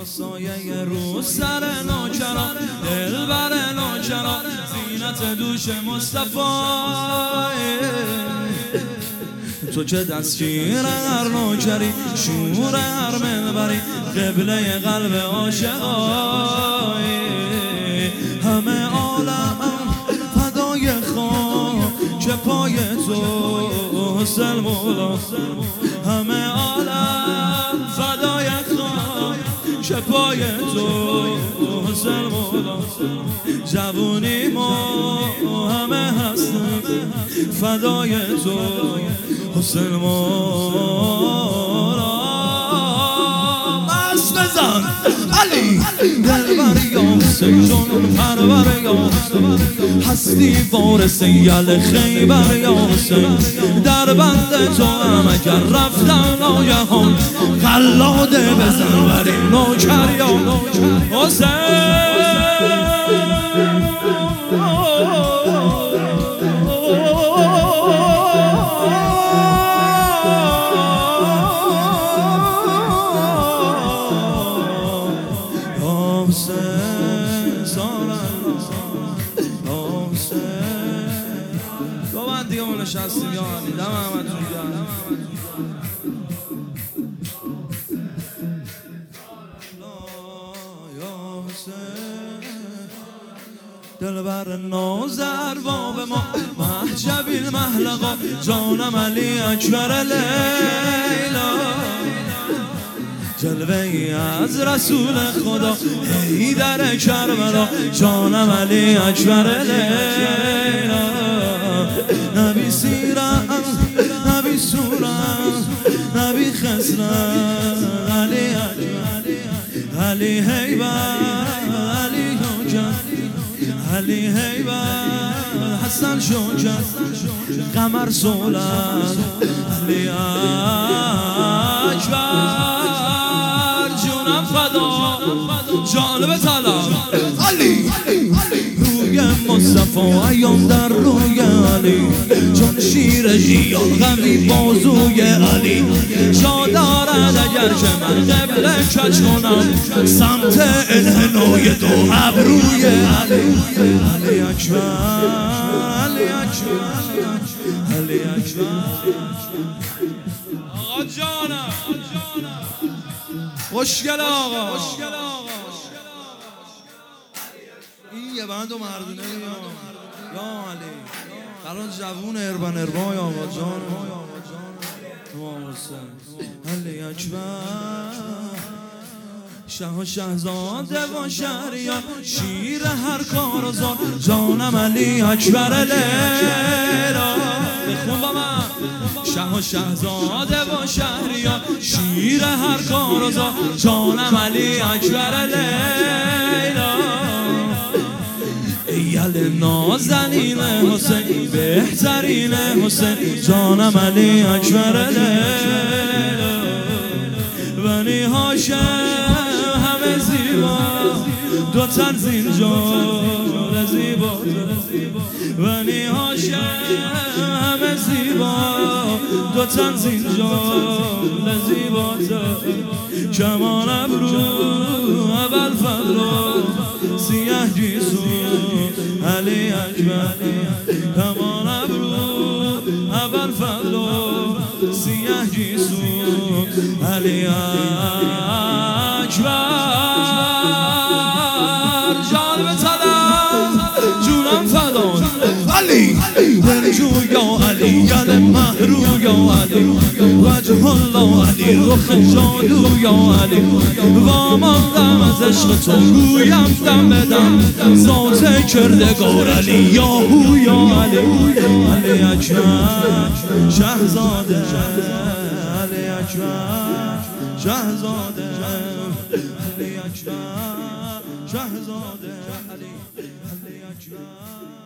سایه رو سر ناچرا دلبر ناچرا زینت دوش مصطفی تو که دستگیر هر نوکری شور هر منبری قبله قلب عاشقای همه عالم فدای خاک پای تو حسین مولا همه عالم فدای خاک پای تو حسین مولا جوونی ما همه هستیم فدای تو حسین مولا مست بزن علی دلبر یا حسین جان پرور یا حسین هستی وارث یل خیبر یا حسین در بند تو هم اگر رفتن ناگهان قلاده بزن بر این نوکر یا حسین دیگه ما نشستیم یا علی دم احمدتون گرم یا حسین دلبر نازر باب ما محجبی المحلقا جانم علی اکبر لیلا جلوه ای از رسول خدا ای در کربلا جانم علی اکبر لیلا نبی سیرم نبی سورم نبی خسرم علی علی هیبت علی حجت علی هیبت حسن شوکت قمر سولت علی اکبر جونم فدا جالب طلب علی روی مصطفی ایام در روی علی چون شیر ژیان غمی بازوی علی جا دارد اگر که من قبله کج کنم سمت انحنای دو ابروی علی علی اکبر علی اکبر علی اکبر آقا جانم خوشگل آقا این یه بند و مردونه یا علی الان جوون اربن اربای آقا جان علی اکبر شه و شهزاده و شهریار شیر هر کارزار جانم علی اکبر لیلا بخون با من شه و شهزاده و شهریار شیر هر کارزار جانم علی اکبر لیلا ایل نازنین حسین بهترین حسین جانم علی اکبر لیلا بنی هاشم همه زیبا دو تن زینجان زیبا بنی هاشم همه زیبا دو تن زینجان زیبا کمان ابرو اول فضل سیاه گیسو علی اکبر کمان ابرو اول فضل سیاه گیسو علی اکبر جالب طلب جونم فدان علی برجو یا علی ید محرو یا علی وجه الله علی رخ جادو یا علی واماندم از عشق تو گویم دم بدم ذات کردگار علی یاهو یا علی علی اکبر شهزاده علی اکبر شهزاده علی اکبر شهزاده علی اکبر